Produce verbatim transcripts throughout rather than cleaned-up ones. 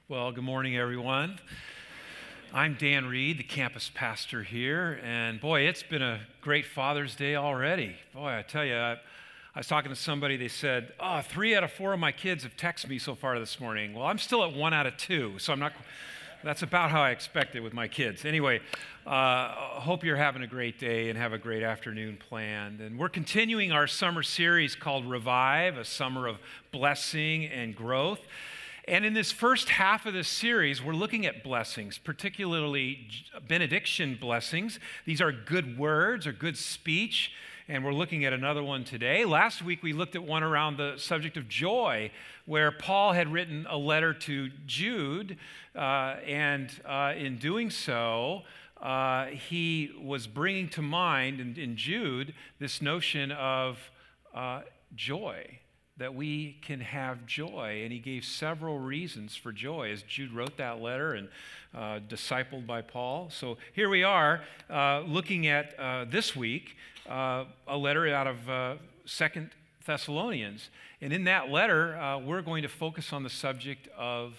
Well, good morning, everyone. I'm Dan Reed, the campus pastor here, and boy, it's been a great Father's Day already. Boy, I tell you, I, I was talking to somebody, they said, oh, three out of four of my kids have texted me so far this morning. Well, I'm still at one out of two, so I'm not, that's about how I expected with my kids. Anyway, uh, hope you're having a great day and have a great afternoon planned. And we're continuing our summer series called Revive, a summer of blessing and growth. And in this first half of this series, we're looking at blessings, particularly benediction blessings. These are good words or good speech, and we're looking at another one today. Last week, we looked at one around the subject of joy, where Paul had written a letter to Jude, uh, and uh, in doing so, uh, he was bringing to mind in, in Jude this notion of uh, joy. That we can have joy. And he gave several reasons for joy as Jude wrote that letter and uh, discipled by Paul. So here we are uh, looking at uh, this week uh, a letter out of uh, Second Thessalonians. And in that letter, uh, we're going to focus on the subject of,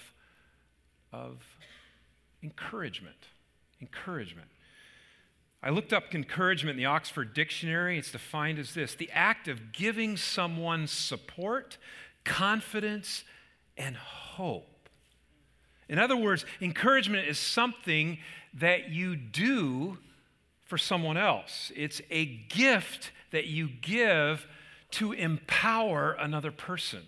of encouragement. Encouragement. I looked up encouragement in the Oxford Dictionary. It's defined as this: the act of giving someone support, confidence, and hope. In other words, encouragement is something that you do for someone else. It's a gift that you give to empower another person.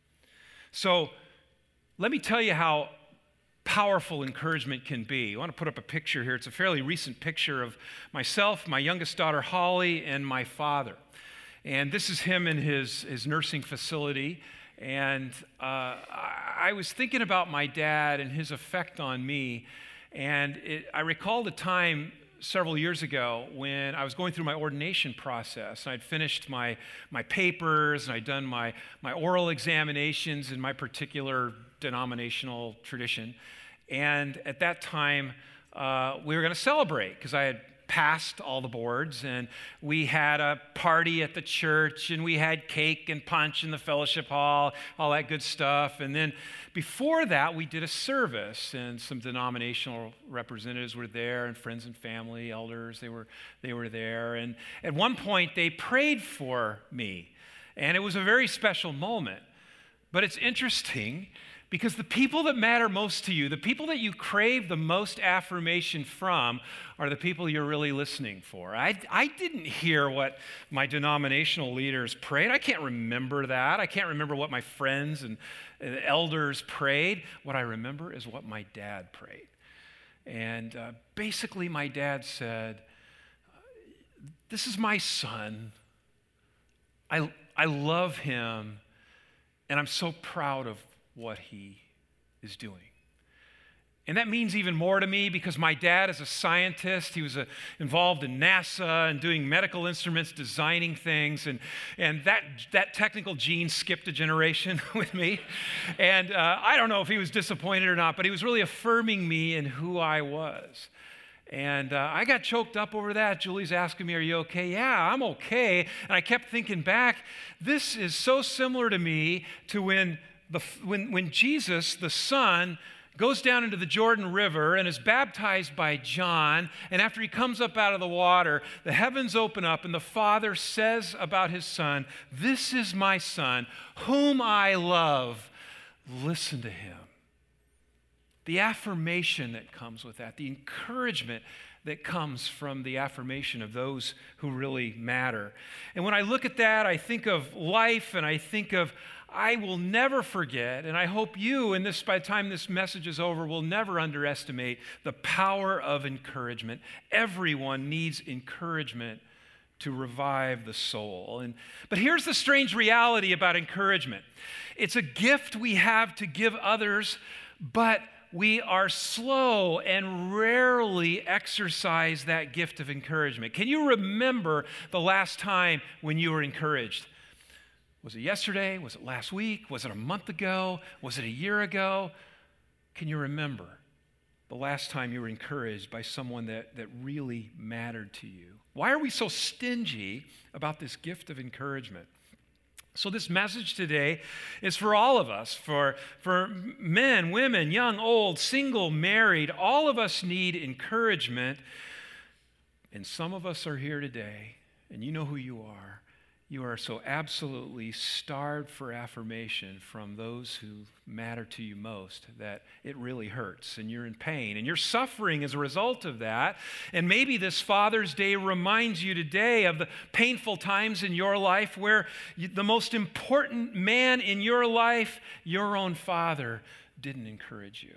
So let me tell you how powerful encouragement can be. I want to put up a picture here. It's a fairly recent picture of myself, my youngest daughter, Holly, and my father. And this is him in his, his nursing facility. And uh, I was thinking about my dad and his effect on me. And it, I recalled a time several years ago when I was going through my ordination process. I'd finished my, my papers, and I'd done my, my oral examinations in my particular denominational tradition. And at that time, uh, we were going to celebrate because I had passed all the boards, and we had a party at the church, and we had cake and punch in the fellowship hall, all that good stuff. And then before that, we did a service, and some denominational representatives were there, and friends and family, elders, they were, they were there. And at one point, they prayed for me, and it was a very special moment. But it's interesting because the people that matter most to you, the people that you crave the most affirmation from, are the people you're really listening for. I, I didn't hear what my denominational leaders prayed. I can't remember that. I can't remember what my friends and, and elders prayed. What I remember is what my dad prayed. And uh, basically, my dad said, "This is my son. I, I love him, and I'm so proud of what he is doing." And that means even more to me because my dad is a scientist. He was uh, involved in NASA and doing medical instruments, designing things. And, and that, that technical gene skipped a generation with me. And uh, I don't know if he was disappointed or not, but he was really affirming me in who I was. And uh, I got choked up over that. Julie's asking me, "Are you okay?" "Yeah, I'm okay." And I kept thinking back, this is so similar to me to when The, when, when Jesus, the Son, goes down into the Jordan River and is baptized by John, and after he comes up out of the water, the heavens open up, and the Father says about his Son, "This is my Son, whom I love. Listen to him." The affirmation that comes with that, the encouragement that comes from the affirmation of those who really matter. And when I look at that, I think of life, and I think of, I will never forget, and I hope you, and this by the time this message is over, will never underestimate the power of encouragement. Everyone needs encouragement to revive the soul. And, but here's the strange reality about encouragement. It's a gift we have to give others, but we are slow and rarely exercise that gift of encouragement. Can you remember the last time when you were encouraged? Was it yesterday? Was it last week? Was it a month ago? Was it a year ago? Can you remember the last time you were encouraged by someone that, that really mattered to you? Why are we so stingy about this gift of encouragement? So this message today is for all of us, for, for men, women, young, old, single, married. All of us need encouragement. And some of us are here today, and you know who you are. You are so absolutely starved for affirmation from those who matter to you most that it really hurts, and you're in pain, and you're suffering as a result of that. And maybe this Father's Day reminds you today of the painful times in your life where you, the most important man in your life, your own father, didn't encourage you.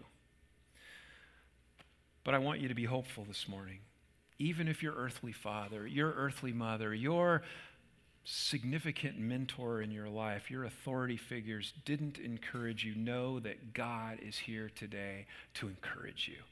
But I want you to be hopeful this morning. Even if your earthly father, your earthly mother, your significant mentor in your life, your authority figures didn't encourage you, know that God is here today to encourage you.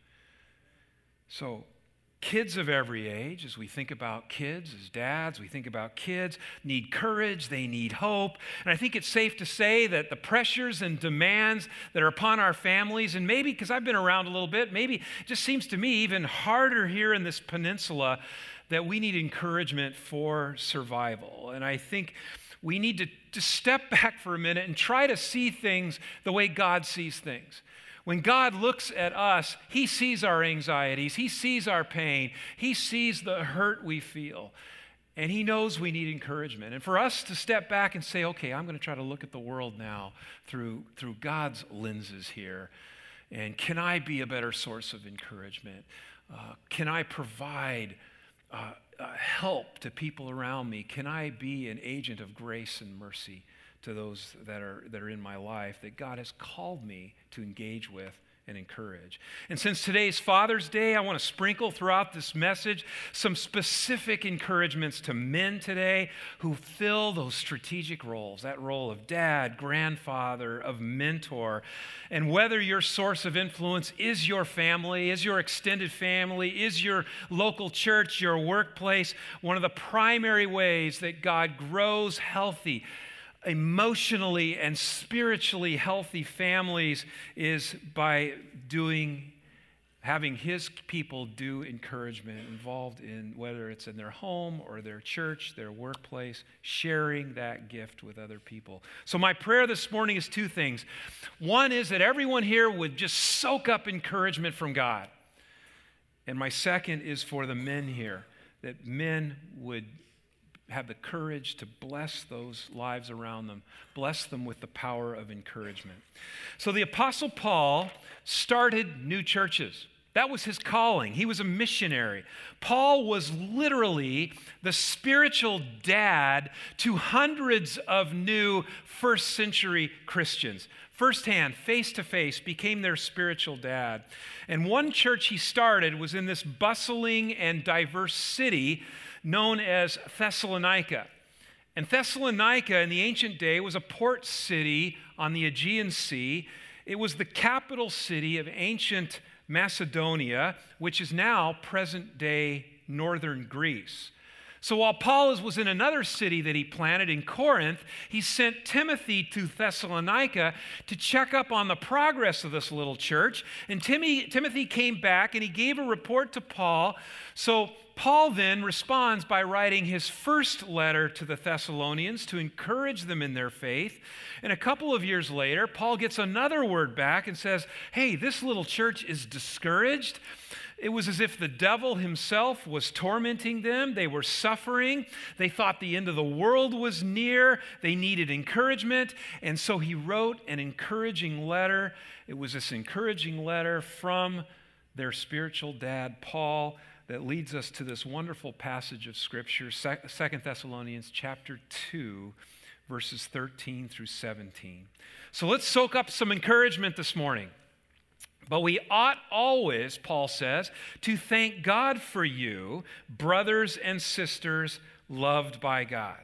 So, kids of every age, as we think about kids, as dads, we think about kids, need courage, they need hope. And I think it's safe to say that the pressures and demands that are upon our families, and maybe, because I've been around a little bit, maybe it just seems to me even harder here in this peninsula, that we need encouragement for survival. And I think we need to, to step back for a minute and try to see things the way God sees things. When God looks at us, he sees our anxieties, he sees our pain, he sees the hurt we feel, and he knows we need encouragement. And for us to step back and say, okay, I'm going to try to look at the world now through, through God's lenses here, and can I be a better source of encouragement? Uh, can I provide Uh, uh, help to people around me? Can I be an agent of grace and mercy to those that are that are in my life that God has called me to engage with and encourage? And since today's Father's Day, I want to sprinkle throughout this message some specific encouragements to men today who fill those strategic roles, that role of dad, grandfather, of mentor. And whether your source of influence is your family, is your extended family, is your local church, your workplace, one of the primary ways that God grows healthy, emotionally and spiritually healthy families is by doing, having his people do encouragement involved in, whether it's in their home or their church, their workplace, sharing that gift with other people. So my prayer this morning is two things. One is that everyone here would just soak up encouragement from God. And my second is for the men here, that men would have the courage to bless those lives around them, bless them with the power of encouragement. So the Apostle Paul started new churches. That was his calling. He was a missionary. Paul was literally the spiritual dad to hundreds of new first century Christians. Firsthand, face to face, became their spiritual dad. And one church he started was in this bustling and diverse city known as Thessalonica. And Thessalonica in the ancient day was a port city on the Aegean Sea. It was the capital city of ancient Macedonia, which is now present-day northern Greece. So while Paul was in another city that he planted in Corinth, he sent Timothy to Thessalonica to check up on the progress of this little church. And Timmy, Timothy came back and he gave a report to Paul. So Paul then responds by writing his first letter to the Thessalonians to encourage them in their faith. And a couple of years later, Paul gets another word back and says, hey, this little church is discouraged. It was as if the devil himself was tormenting them. They were suffering. They thought the end of the world was near. They needed encouragement. And so he wrote an encouraging letter. It was this encouraging letter from their spiritual dad, Paul, that leads us to this wonderful passage of Scripture, Second Thessalonians chapter two, verses thirteen through seventeen. So let's soak up some encouragement this morning. But we ought always, Paul says, to thank God for you, brothers and sisters loved by God.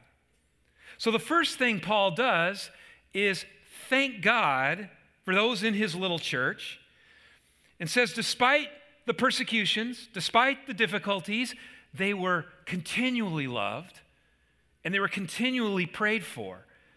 So the first thing Paul does is thank God for those in his little church, and says despite the persecutions, despite the difficulties, they were continually loved and they were continually prayed for.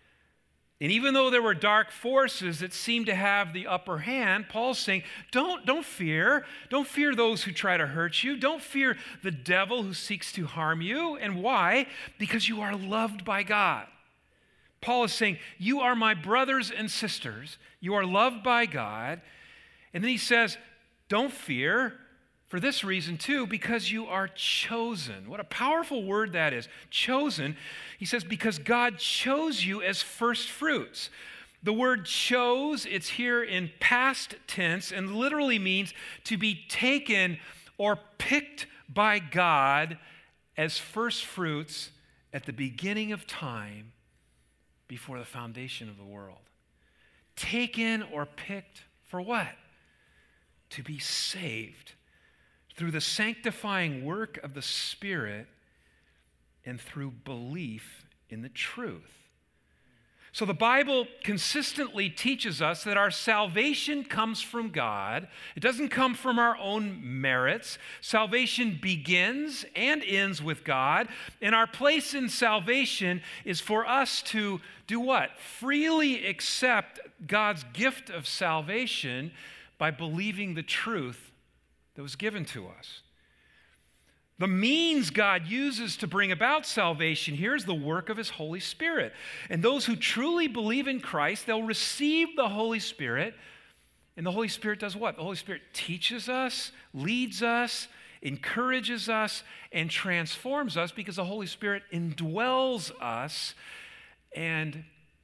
And even though there were dark forces that seemed to have the upper hand, Paul's saying, don't, don't fear. Don't fear those who try to hurt you. Don't fear the devil who seeks to harm you. And why? Because you are loved by God. Paul is saying, you are my brothers and sisters. You are loved by God. And then he says, don't fear for this reason too, because you are chosen. What a powerful word that is, chosen. He says, because God chose you as first fruits. The word chose, it's here in past tense and literally means to be taken or picked by God as first fruits at the beginning of time before the foundation of the world. Taken or picked for what? To be saved through the sanctifying work of the Spirit and through belief in the truth. So the Bible consistently teaches us that our salvation comes from God. It doesn't come from our own merits. Salvation begins and ends with God. And our place in salvation is for us to do what? Freely accept God's gift of salvation by believing the truth that was given to us. The means God uses to bring about salvation here is the work of His Holy Spirit. And those who truly believe in Christ, they'll receive the Holy Spirit. And the Holy Spirit does what? The Holy Spirit teaches us, leads us, encourages us, and transforms us because the Holy Spirit indwells us and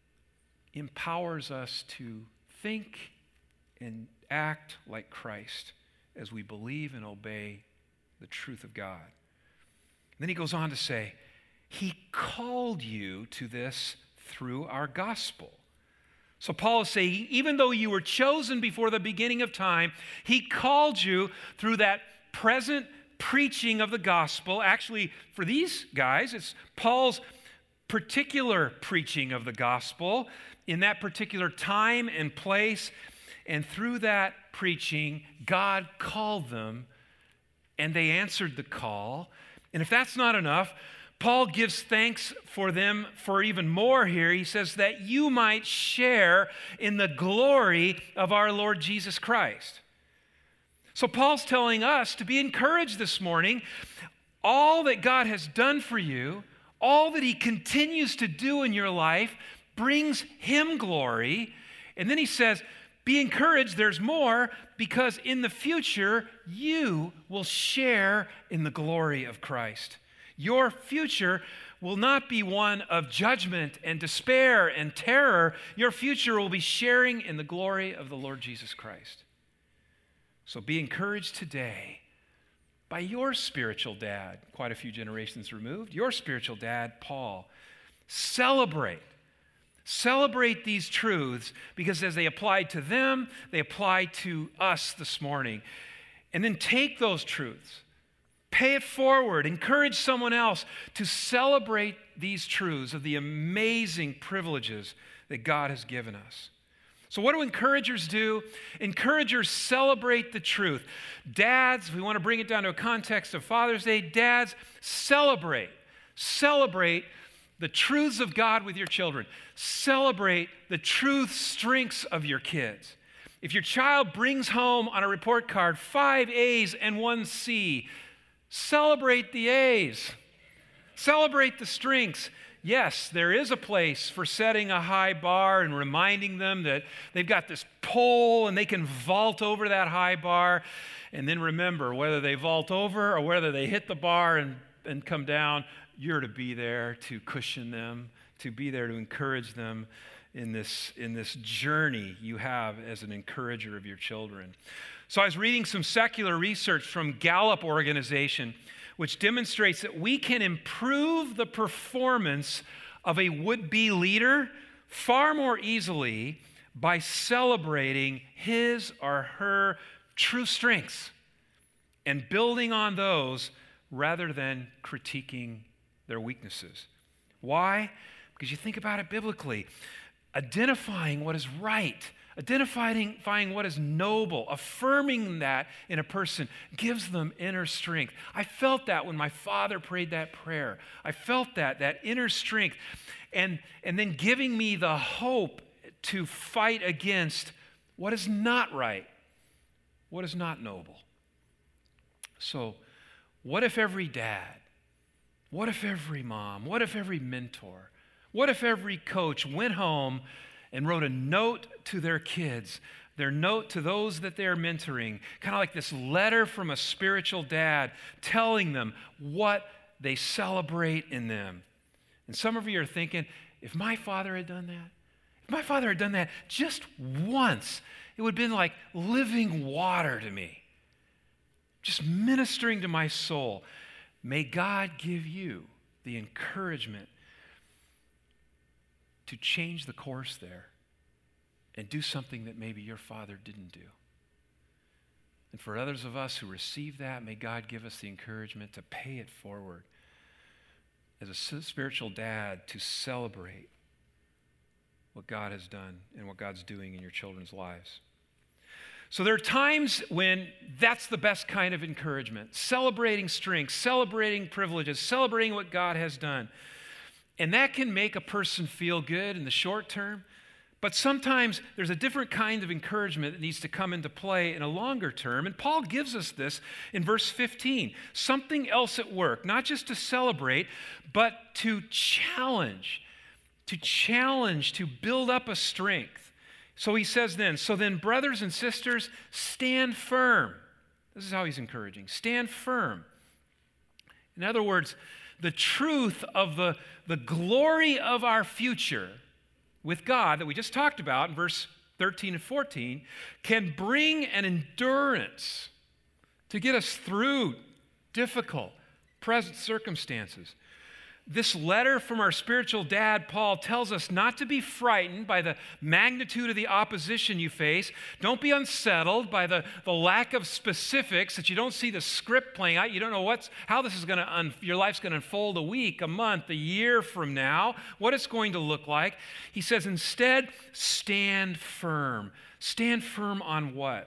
empowers us to think and act like Christ as we believe and obey the truth of God. And then he goes on to say, He called you to this through our gospel. So Paul is saying, even though you were chosen before the beginning of time, He called you through that present preaching of the gospel. Actually, for these guys, it's Paul's particular preaching of the gospel in that particular time and place. And through that preaching, God called them, and they answered the call. And if that's not enough, Paul gives thanks for them for even more here. He says that you might share in the glory of our Lord Jesus Christ. So Paul's telling us to be encouraged this morning. All that God has done for you, all that He continues to do in your life brings Him glory. And then he says, be encouraged, there's more, because in the future, you will share in the glory of Christ. Your future will not be one of judgment and despair and terror. Your future will be sharing in the glory of the Lord Jesus Christ. So be encouraged today by your spiritual dad, quite a few generations removed, your spiritual dad, Paul. Celebrate. Celebrate these truths because as they apply to them, they apply to us this morning. And then take those truths, pay it forward, encourage someone else to celebrate these truths of the amazing privileges that God has given us. So what do encouragers do? Encouragers celebrate the truth. Dads, if we want to bring it down to a context of Father's Day, dads, celebrate. Celebrate the truths of God with your children. Celebrate the truth strengths of your kids. If your child brings home on a report card five A's and one C, celebrate the A's. Celebrate the strengths. Yes, there is a place for setting a high bar and reminding them that they've got this pole and they can vault over that high bar. And then remember, whether they vault over or whether they hit the bar and, and come down, you're to be there to cushion them, to be there to encourage them in this, in this journey you have as an encourager of your children. So I was reading some secular research from Gallup organization, which demonstrates that we can improve the performance of a would-be leader far more easily by celebrating his or her true strengths and building on those rather than critiquing their weaknesses. Why? Because you think about it biblically. Identifying what is right, identifying what is noble, affirming that in a person gives them inner strength. I felt that when my father prayed that prayer. I felt that, that inner strength. And, and then giving me the hope to fight against what is not right, what is not noble. So, what if every dad, what if every mom, what if every mentor, What if every coach went home and wrote a note to their kids, their note to those that they're mentoring, kind of like this letter from a spiritual dad telling them what they celebrate in them? And some of you are thinking, if my father had done that, if my father had done that just once, it would have been like living water to me, just ministering to my soul. May God give you the encouragement to change the course there and do something that maybe your father didn't do. And for others of us who receive that, may God give us the encouragement to pay it forward as a spiritual dad, to celebrate what God has done and what God's doing in your children's lives. So there are times when that's the best kind of encouragement, celebrating strength, celebrating privileges, celebrating what God has done. And that can make a person feel good in the short term, but sometimes there's a different kind of encouragement that needs to come into play in a longer term. And Paul gives us this in verse fifteen, something else at work, not just to celebrate, but to challenge, to challenge, to build up a strength. So he says then, so then, brothers and sisters, stand firm. This is how he's encouraging. Stand firm. In other words, the truth of the, the glory of our future with God that we just talked about in verse thirteen and fourteen can bring an endurance to get us through difficult present circumstances. This letter from our spiritual dad, Paul, tells us not to be frightened by the magnitude of the opposition you face. Don't be unsettled by the, the lack of specifics, that you don't see the script playing out. You don't know what's, how this is going to, un, your life's going to unfold a week, a month, a year from now, what it's going to look like. He says, instead, stand firm. Stand firm on what?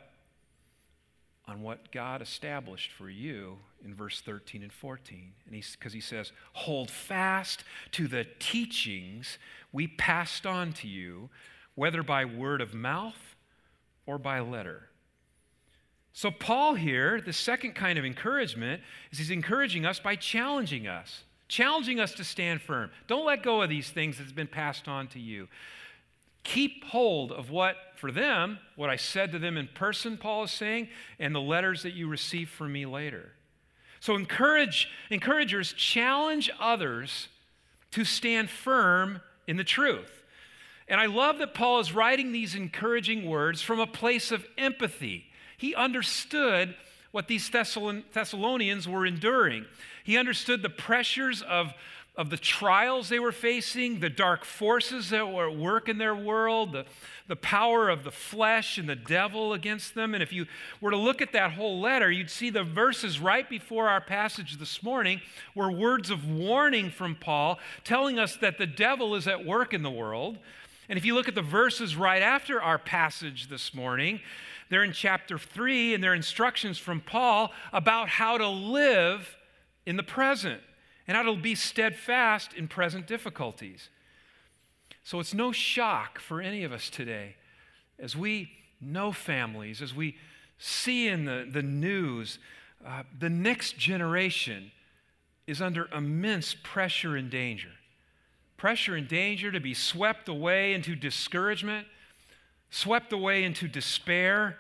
On what God established for you in verse thirteen and fourteen. And he's because he says, hold fast to the teachings we passed on to you, whether by word of mouth or by letter. So Paul here, the second kind of encouragement, is he's encouraging us by challenging us, challenging us to stand firm. Don't let go of these things that's been passed on to you. Keep hold of what, for them, what I said to them in person, Paul is saying, and the letters that you receive from me later. So encourage, encouragers challenge others to stand firm in the truth. And I love that Paul is writing these encouraging words from a place of empathy. He understood what these Thessalonians were enduring. He understood the pressures of of the trials they were facing, the dark forces that were at work in their world, the, the power of the flesh and the devil against them. And if you were to look at that whole letter, you'd see the verses right before our passage this morning were words of warning from Paul, telling us that the devil is at work in the world. And if you look at the verses right after our passage this morning, they're in chapter three, and they're instructions from Paul about how to live in the present, and how to be steadfast in present difficulties. So it's no shock for any of us today, as we know families, as we see in the, the news, uh, the next generation is under immense pressure and danger. Pressure and danger to be swept away into discouragement, swept away into despair.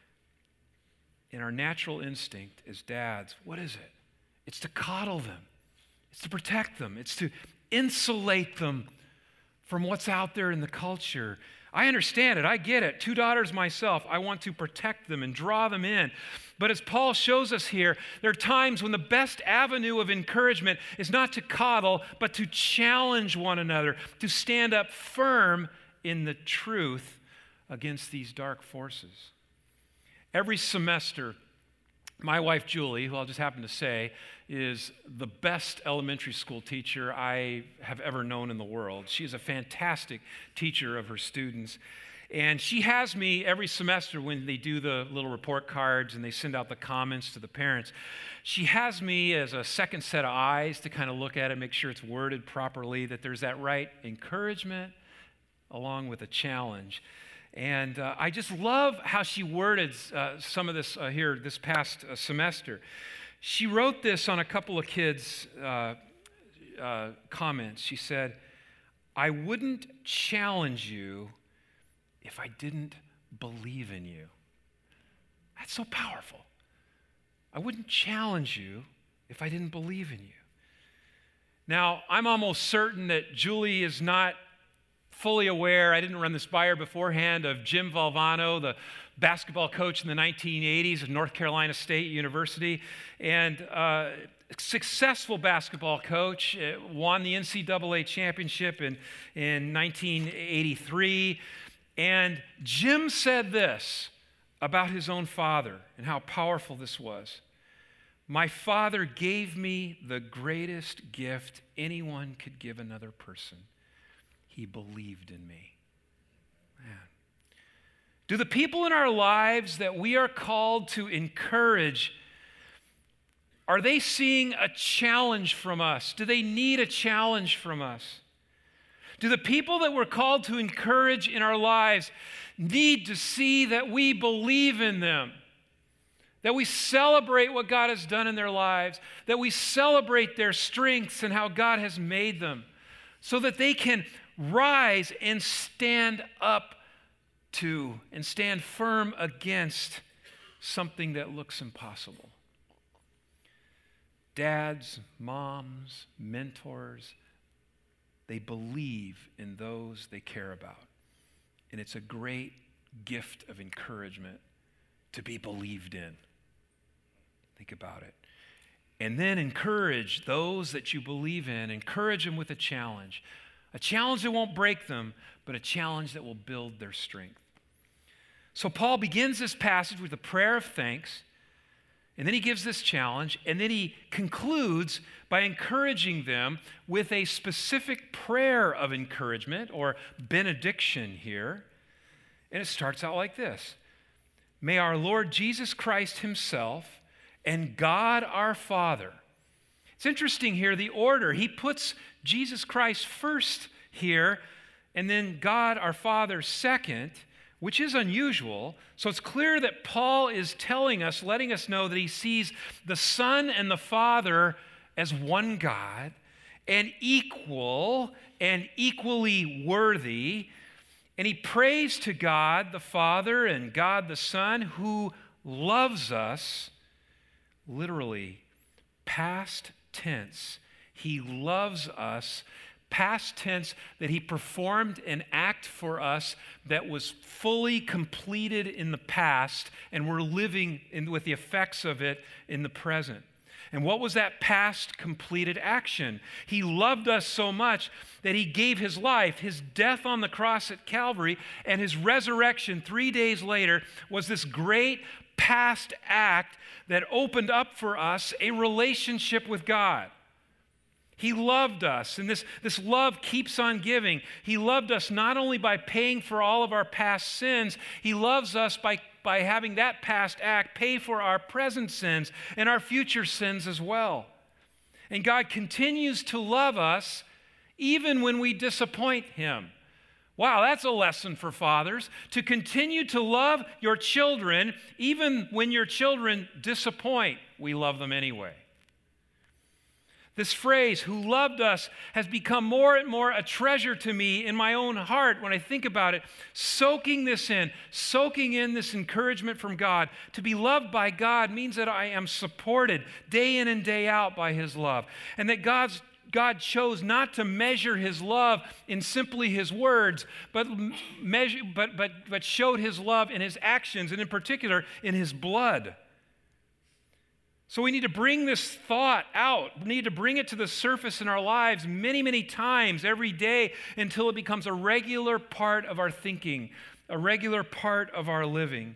And our natural instinct as dads, what is it? It's to coddle them. It's to protect them. It's to insulate them from what's out there in the culture. I understand it. I get it. Two daughters myself. I want to protect them and draw them in. But as Paul shows us here, there are times when the best avenue of encouragement is not to coddle, but to challenge one another, to stand up firm in the truth against these dark forces. Every semester, my wife, Julie, who I'll just happen to say, is the best elementary school teacher I have ever known in the world. She is a fantastic teacher of her students. And she has me every semester when they do the little report cards and they send out the comments to the parents. She has me as a second set of eyes to kind of look at it, make sure it's worded properly, that there's that right encouragement along with a challenge. And uh, I just love how she worded uh, some of this uh, here this past uh, semester. She wrote this on a couple of kids' uh, uh, comments. She said, I wouldn't challenge you if I didn't believe in you. That's so powerful. I wouldn't challenge you if I didn't believe in you. Now, I'm almost certain that Julie is not fully aware, I didn't run this by her beforehand, of Jim Valvano, the basketball coach in the nineteen eighties of North Carolina State University, and uh, successful basketball coach, uh, won the N C double A championship in, in nineteen eighty-three. And Jim said this about his own father and how powerful this was. My father gave me the greatest gift anyone could give another person. He believed in me. Man. Do the people in our lives that we are called to encourage, are they seeing a challenge from us? Do they need a challenge from us? Do the people that we're called to encourage in our lives need to see that we believe in them? That we celebrate what God has done in their lives, that we celebrate their strengths and how God has made them, so that they can rise and stand up to and stand firm against something that looks impossible. Dads, moms, mentors, they believe in those they care about. And it's a great gift of encouragement to be believed in. Think about it. And then encourage those that you believe in. Encourage them with a challenge. A challenge that won't break them, but a challenge that will build their strength. So Paul begins this passage with a prayer of thanks, and then he gives this challenge, and then he concludes by encouraging them with a specific prayer of encouragement, or benediction here. And it starts out like this. May our Lord Jesus Christ himself and God our Father. It's interesting here, the order. He puts Jesus Christ first here, and then God our Father second, which is unusual. So it's clear that Paul is telling us, letting us know that he sees the Son and the Father as one God, and equal and equally worthy. And he prays to God the Father and God the Son, who loves us, literally, past tense. He loves us, past tense, that he performed an act for us that was fully completed in the past, and we're living in, with the effects of it in the present. And what was that past completed action? He loved us so much that he gave his life. His death on the cross at Calvary and his resurrection three days later was this great past act that opened up for us a relationship with God. He loved us, and this, this love keeps on giving. He loved us not only by paying for all of our past sins, he loves us by, by having that past act pay for our present sins and our future sins as well. And God continues to love us even when we disappoint him. Wow, that's a lesson for fathers, to continue to love your children even when your children disappoint. We love them anyway. This phrase, who loved us, has become more and more a treasure to me in my own heart when I think about it, soaking this in, soaking in this encouragement from God. To be loved by God means that I am supported day in and day out by his love, and that God's God chose not to measure his love in simply his words, but measure, but but but showed his love in his actions, and in particular in his blood. So we need to bring this thought out. We need to bring it to the surface in our lives many, many times every day until it becomes a regular part of our thinking, a regular part of our living.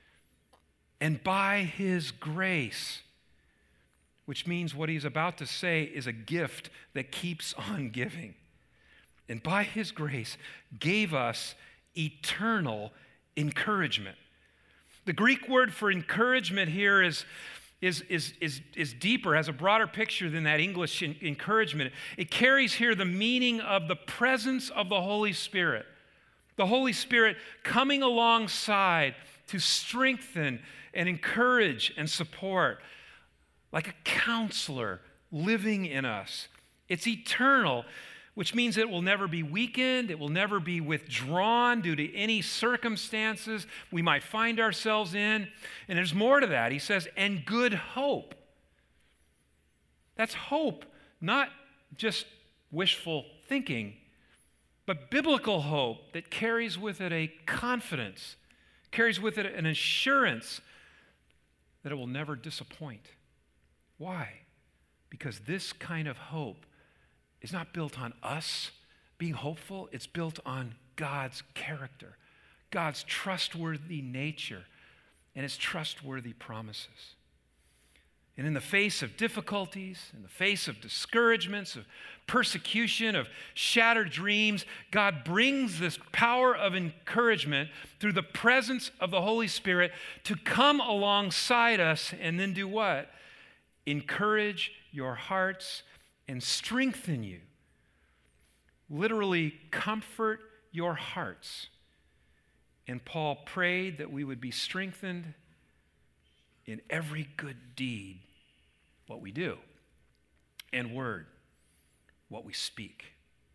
And by his grace, which means what he's about to say is a gift that keeps on giving. And by his grace, gave us eternal encouragement. The Greek word for encouragement here is, is, is, is, is deeper, has a broader picture than that English encouragement. It carries here the meaning of the presence of the Holy Spirit. The Holy Spirit coming alongside to strengthen and encourage and support, like a counselor living in us. It's eternal. which means it will never be weakened, it will never be withdrawn due to any circumstances we might find ourselves in. And there's more to that. He says, and good hope. That's hope, not just wishful thinking, but biblical hope that carries with it a confidence, carries with it an assurance that it will never disappoint. Why? Because this kind of hope is not built on us being hopeful. It's built on God's character, God's trustworthy nature, and His trustworthy promises. And in the face of difficulties, in the face of discouragements, of persecution, of shattered dreams, God brings this power of encouragement through the presence of the Holy Spirit to come alongside us and then do what? Encourage your hearts and strengthen you. Literally, comfort your hearts. And Paul prayed that we would be strengthened in every good deed, what we do, and word, what we speak.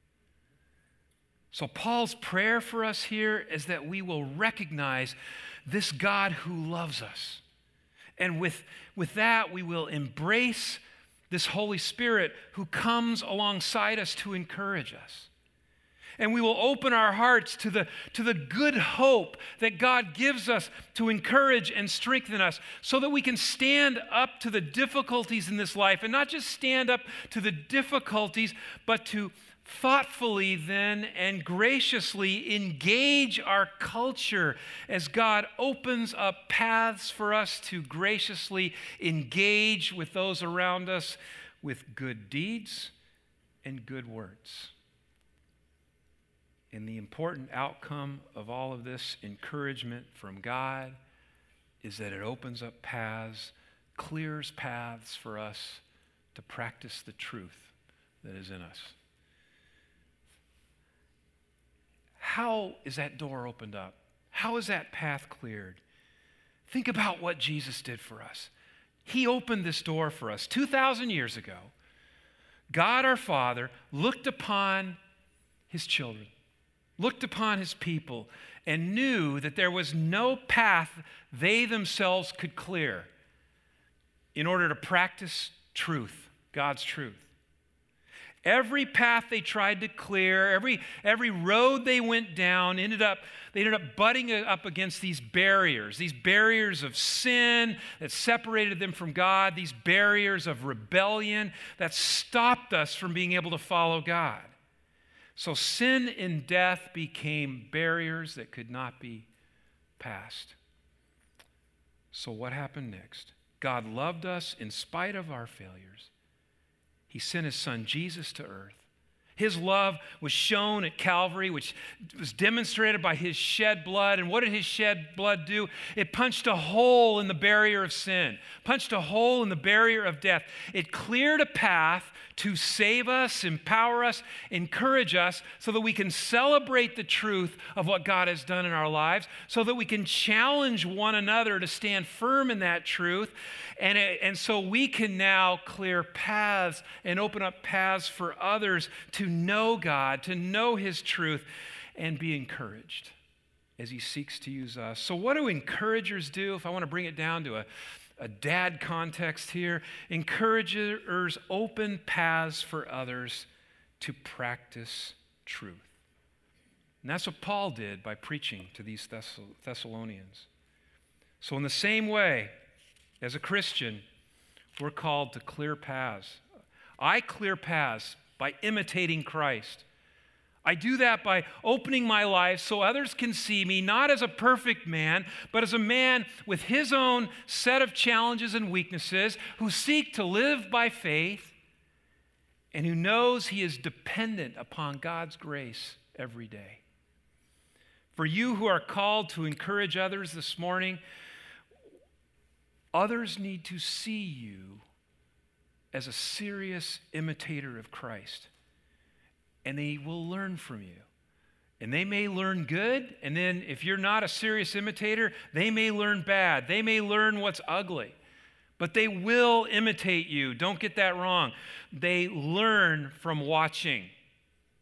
So Paul's prayer for us here is that we will recognize this God who loves us. And with, with that, we will embrace this Holy Spirit who comes alongside us to encourage us. And we will open our hearts to the, to the good hope that God gives us to encourage and strengthen us so that we can stand up to the difficulties in this life, and not just stand up to the difficulties, but to thoughtfully then and graciously engage our culture as God opens up paths for us to graciously engage with those around us with good deeds and good words. And the important outcome of all of this encouragement from God is that it opens up paths, clears paths for us to practice the truth that is in us. How is that door opened up? How is that path cleared? Think about what Jesus did for us. He opened this door for us. two thousand years ago, God our Father looked upon His children, looked upon His people, and knew that there was no path they themselves could clear in order to practice truth, God's truth. Every path they tried to clear, every, every road they went down, ended up, they ended up butting up against these barriers, these barriers of sin that separated them from God, these barriers of rebellion that stopped us from being able to follow God. So sin and death became barriers that could not be passed. So what happened next? God loved us in spite of our failures. He sent His Son Jesus to earth. His love was shown at Calvary, which was demonstrated by His shed blood. And what did His shed blood do? It punched a hole in the barrier of sin, punched a hole in the barrier of death. It cleared a path to save us, empower us, encourage us, so that we can celebrate the truth of what God has done in our lives, so that we can challenge one another to stand firm in that truth. And, it, and so we can now clear paths and open up paths for others to know God, to know His truth, and be encouraged as He seeks to use us. So what do encouragers do? If I want to bring it down to a, a dad context here, encouragers open paths for others to practice truth. And that's what Paul did by preaching to these Thess- Thessalonians. So in the same way, as a Christian, we're called to clear paths. I clear paths by imitating Christ. I do that by opening my life so others can see me not as a perfect man, but as a man with his own set of challenges and weaknesses, who seek to live by faith and who knows he is dependent upon God's grace every day. For you who are called to encourage others this morning, others need to see you as a serious imitator of Christ. And they will learn from you. And they may learn good, and then if you're not a serious imitator, they may learn bad. They may learn what's ugly. But they will imitate you. Don't get that wrong. They learn from watching.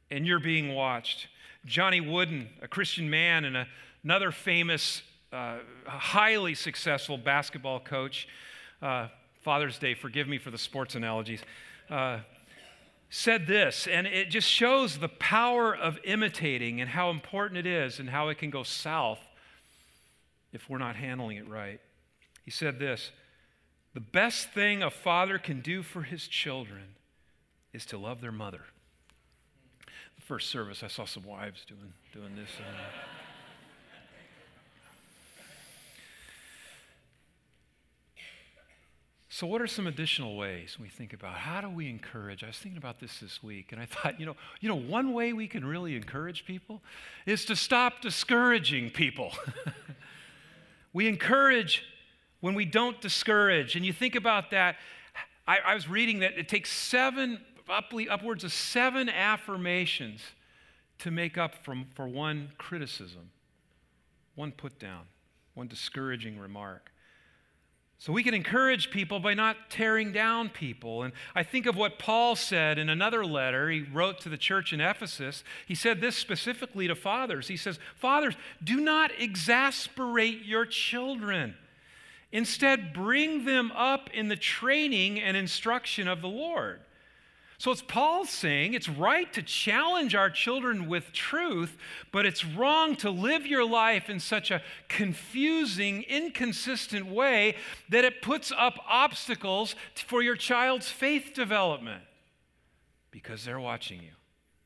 and you're being watched. Johnny Wooden, a Christian man and a, another famous, uh, highly successful basketball coach, uh, Father's Day, forgive me for the sports analogies, uh, said this, and it just shows the power of imitating and how important it is and how it can go south if we're not handling it right. He said this, "The best thing a father can do for his children is to love their mother." The first service, I saw some wives doing, doing this. Uh, So what are some additional ways we think about how do we encourage? I was thinking about this this week, and I thought, you know, you know, one way we can really encourage people is to stop discouraging people. We encourage when we don't discourage. And you think about that, I, I was reading that it takes seven, up, upwards of seven affirmations to make up from, for one criticism, one put down, one discouraging remark. So we can encourage people by not tearing down people. And I think of what Paul said in another letter he wrote to the church in Ephesus. He said this specifically to fathers. He says, "Fathers, do not exasperate your children. Instead, bring them up in the training and instruction of the Lord." So it's Paul saying it's right to challenge our children with truth, but it's wrong to live your life in such a confusing, inconsistent way that it puts up obstacles for your child's faith development because they're watching you.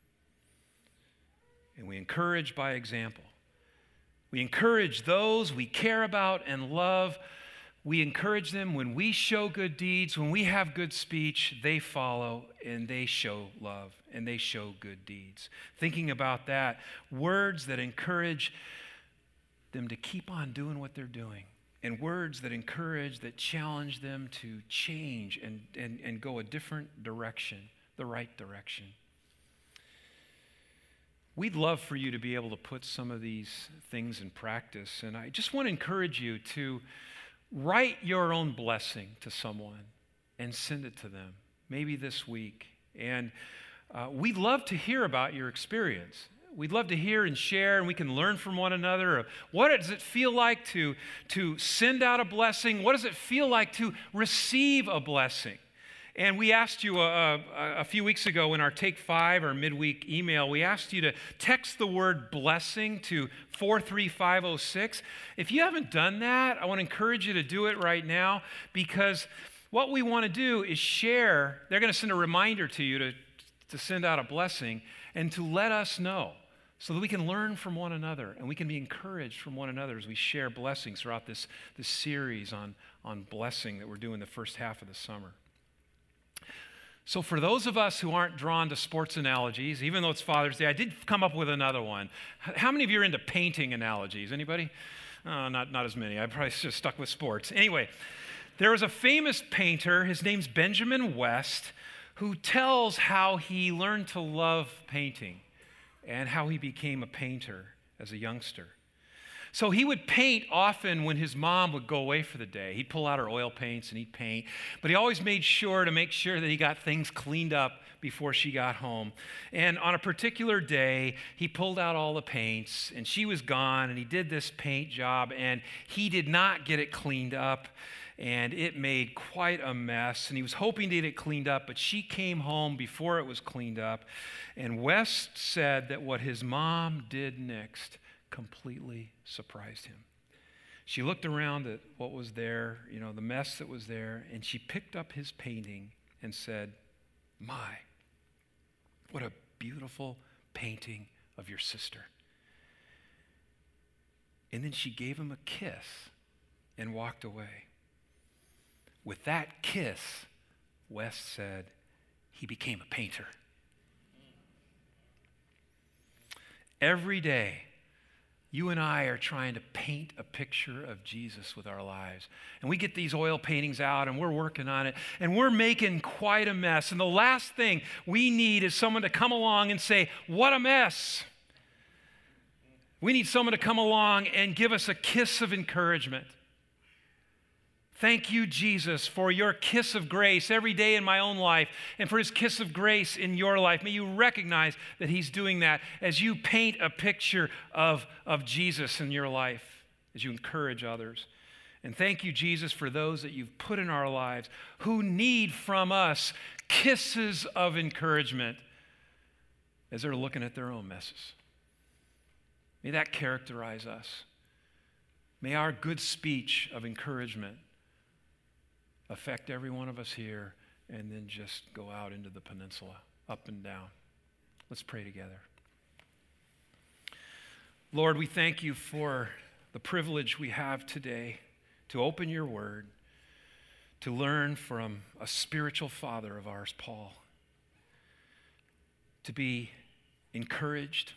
And we encourage by example. We encourage those we care about and love. We encourage them when we show good deeds, when we have good speech, they follow and they show love and they show good deeds. Thinking about that, words that encourage them to keep on doing what they're doing, and words that encourage, that challenge them to change and, and, and go a different direction, the right direction. We'd love for you to be able to put some of these things in practice, and I just want to encourage you to write your own blessing to someone and send it to them, maybe this week. And uh, we'd love to hear about your experience. We'd love to hear and share, and we can learn from one another. What does it feel like to, to send out a blessing? What does it feel like to receive a blessing? And we asked you a, a, a few weeks ago in our Take Five, our midweek email, we asked you to text the word blessing to four three five oh six. If you haven't done that, I want to encourage you to do it right now, because what we want to do is share. They're going to send a reminder to you to, to send out a blessing and to let us know so that we can learn from one another and we can be encouraged from one another as we share blessings throughout this, this series on, on blessing that we're doing the first half of the summer. So for those of us who aren't drawn to sports analogies, even though it's Father's Day, I did come up with another one. How many of you are into painting analogies? Anybody? Oh, not, not as many. I probably just stuck with sports. Anyway, there was a famous painter, his name's Benjamin West, who tells how he learned to love painting and how he became a painter as a youngster. So he would paint often when his mom would go away for the day. He'd pull out her oil paints and he'd paint, but he always made sure to make sure that he got things cleaned up before she got home. And on a particular day, he pulled out all the paints and she was gone, and he did this paint job and he did not get it cleaned up, and it made quite a mess, and he was hoping to get it cleaned up, but she came home before it was cleaned up. And West said that what his mom did next completely surprised him. She looked around at what was there, you know, the mess that was there, and she picked up his painting and said, "My, what a beautiful painting of your sister." And then she gave him a kiss and walked away. With that kiss, West said, he became a painter. Every day, you and I are trying to paint a picture of Jesus with our lives. And we get these oil paintings out and we're working on it and we're making quite a mess. And the last thing we need is someone to come along and say, "What a mess." We need someone to come along and give us a kiss of encouragement. Thank you, Jesus, for your kiss of grace every day in my own life and for his kiss of grace in your life. May you recognize that he's doing that as you paint a picture of, of Jesus in your life, as you encourage others. And thank you, Jesus, for those that you've put in our lives who need from us kisses of encouragement as they're looking at their own messes. May that characterize us. May our good speech of encouragement affect every one of us here and then just go out into the peninsula, up and down. Let's pray together. Lord, we thank you for the privilege we have today to open your word, to learn from a spiritual father of ours, Paul, to be encouraged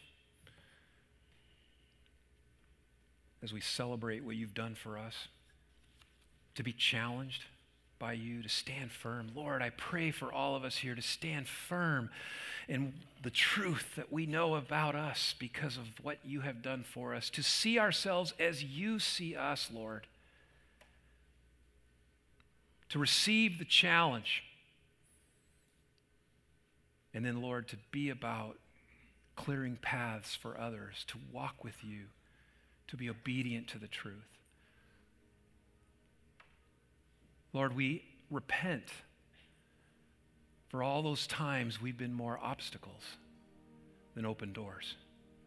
as we celebrate what you've done for us, to be challenged by you, to stand firm. Lord, I pray for all of us here to stand firm in the truth that we know about us because of what you have done for us, to see ourselves as you see us, Lord, to receive the challenge, and then, Lord, to be about clearing paths for others, to walk with you, to be obedient to the truth. Lord, we repent for all those times we've been more obstacles than open doors.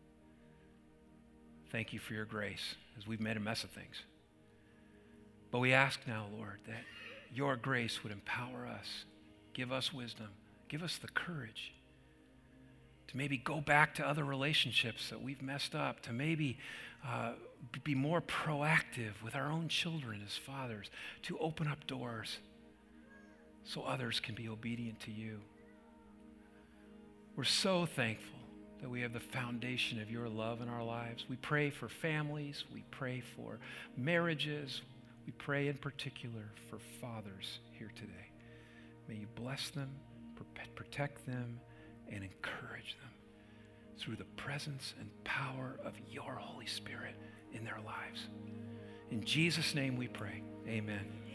Thank you for your grace as we've made a mess of things. But we ask now, Lord, that your grace would empower us, give us wisdom, give us the courage to maybe go back to other relationships that we've messed up, to maybe uh, be more proactive with our own children as fathers, to open up doors so others can be obedient to you. We're so thankful that we have the foundation of your love in our lives. We pray for families. We pray for marriages. We pray in particular for fathers here today. May you bless them, protect them, and encourage them through the presence and power of your Holy Spirit in their lives. In Jesus' name we pray. Amen.